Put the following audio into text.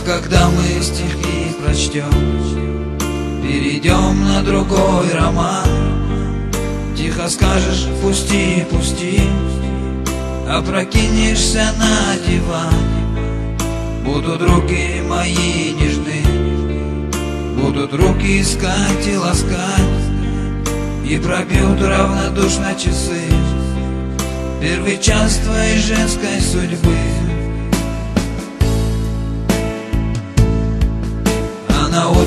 когда мы стихи прочтем, перейдем на другой роман. Тихо скажешь: пусти, пусти, опрокинешься на диван. Будут руки мои нежны, будут руки искать и ласкать, и пробьют равнодушно часы первый час твоей женской судьбы. Она